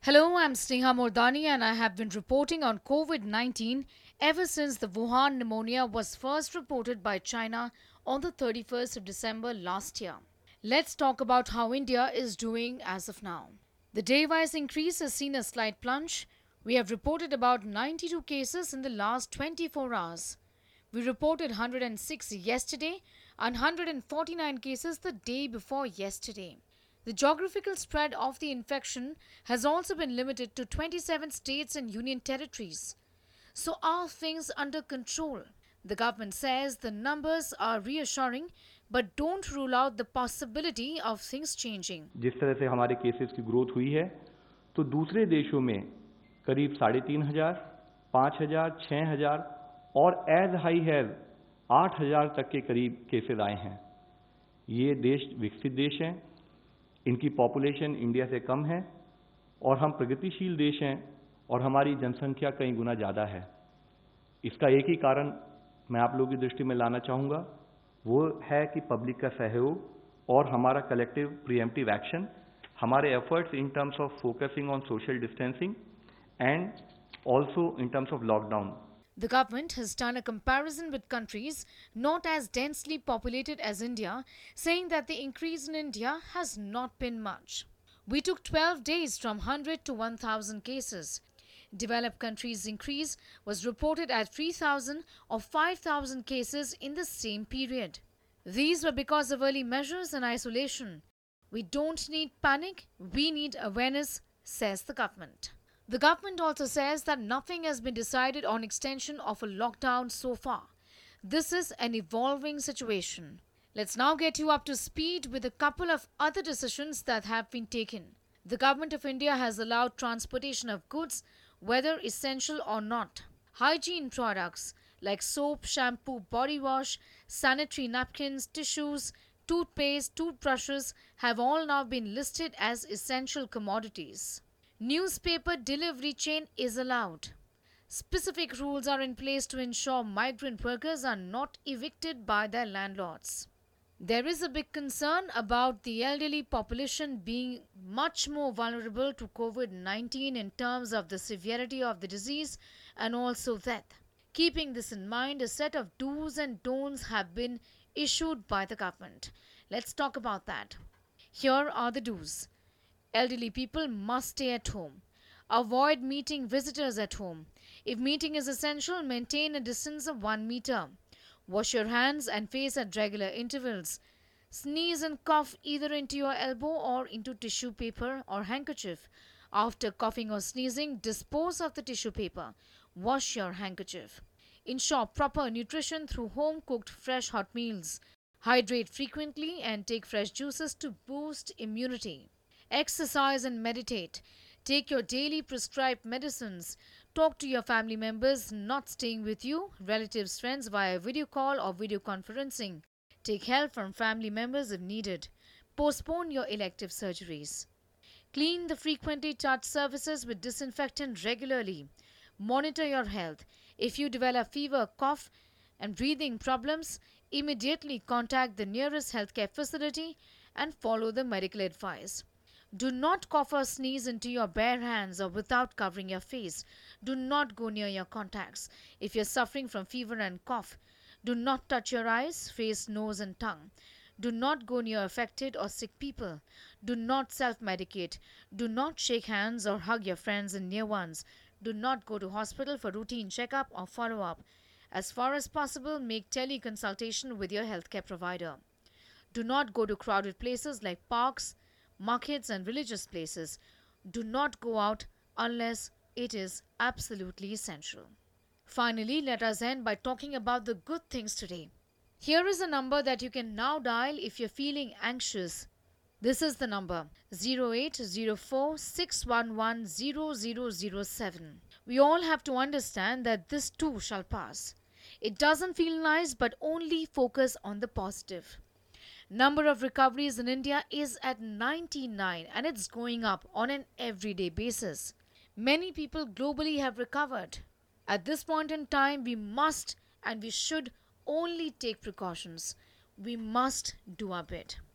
Hello, I'm Sneha Mordani and I have been reporting on COVID 19 ever since the Wuhan pneumonia was first reported by China on the 31st of December last year. Let's talk about how India is doing as of now. The day-wise increase has seen a slight plunge. We have reported about 92 cases in the last 24 hours. We reported 106 yesterday and 149 cases the day before yesterday. The geographical spread of the infection has also been limited to 27 states and union territories. So, are things under control? The government says the numbers are reassuring but don't rule out the possibility of things changing. जिस तरह से हमारे cases की growth हुई है तो दूसरे देशों में करीब 3,500, 5,000, 6,000 और एज हाई हैज 8,000 तक के करीब केसेस आए हैं। ये देश विकसित देश हैं, इनकी पॉपुलेशन इंडिया से कम है और हम प्रगतिशील देश हैं और हमारी जनसंख्या कई गुना ज़्यादा है। इसका एक ही कारण मैं आप लोगों की दृष्टि में लाना चाहूँगा, वो है कि पब्लिक का सहयोग और हमारा कलेक्टिव प्रीएम्प्टिव एक्शन, हमारे efforts in terms of focusing on social distancing and also in terms of lockdown. The government has done a comparison with countries not as densely populated as India, saying that the increase in India has not been much. We took 12 days from 100 to 1,000 cases. Developed countries' increase was reported at 3,000 or 5,000 cases in the same period. These were because of early measures and isolation. We don't need panic, we need awareness, says the government. The government also says that nothing has been decided on extension of a lockdown so far. This is an evolving situation. Let's now get you up to speed with a couple of other decisions that have been taken. The government of India has allowed transportation of goods, whether essential or not. Hygiene products like soap, shampoo, body wash, sanitary napkins, tissues, toothpaste, toothbrushes have all now been listed as essential commodities. Newspaper delivery chain is allowed. Specific rules are in place to ensure migrant workers are not evicted by their landlords. There is a big concern about the elderly population being much more vulnerable to COVID 19 in terms of the severity of the disease and also death. Keeping this in mind, a set of do's and don'ts have been issued by the government. Let's talk about that. Here are the do's. Elderly people must stay at home. Avoid meeting visitors at home. If meeting is essential, maintain a distance of 1 meter. Wash your hands and face at regular intervals. Sneeze and cough either into your elbow or into tissue paper or handkerchief. After coughing or sneezing, dispose of the tissue paper. Wash your handkerchief. Ensure proper nutrition through home-cooked fresh hot meals. Hydrate frequently and take fresh juices to boost immunity. Exercise and meditate. Take your daily prescribed medicines. Talk to your family members not staying with you, relatives, friends via video call or video conferencing. Take help from family members if needed. Postpone your elective surgeries. Clean the frequently touched surfaces with disinfectant regularly. Monitor your health. If you develop fever, cough, and breathing problems, immediately contact the nearest healthcare facility and follow the medical advice. Do not cough or sneeze into your bare hands or without covering your face. Do not go near your contacts. If you're suffering from fever and cough, do not touch your eyes, face, nose, and tongue. Do not go near affected or sick people. Do not self-medicate. Do not shake hands or hug your friends and near ones. Do not go to hospital for routine checkup or follow-up. As far as possible, make teleconsultation with your healthcare provider. Do not go to crowded places like parks, markets and religious places. Do not go out unless it is absolutely essential. Finally, let us end by talking about the good things today. Here is a number that you can now dial if you're feeling anxious. This is the number 0804-611-0007. We all have to understand that this too shall pass. It doesn't feel nice, but only focus on the positive. Number of recoveries in India is at 99 and it's going up on an everyday basis. Many people globally have recovered. At this point in time, we must and we should only take precautions. We must do our bit.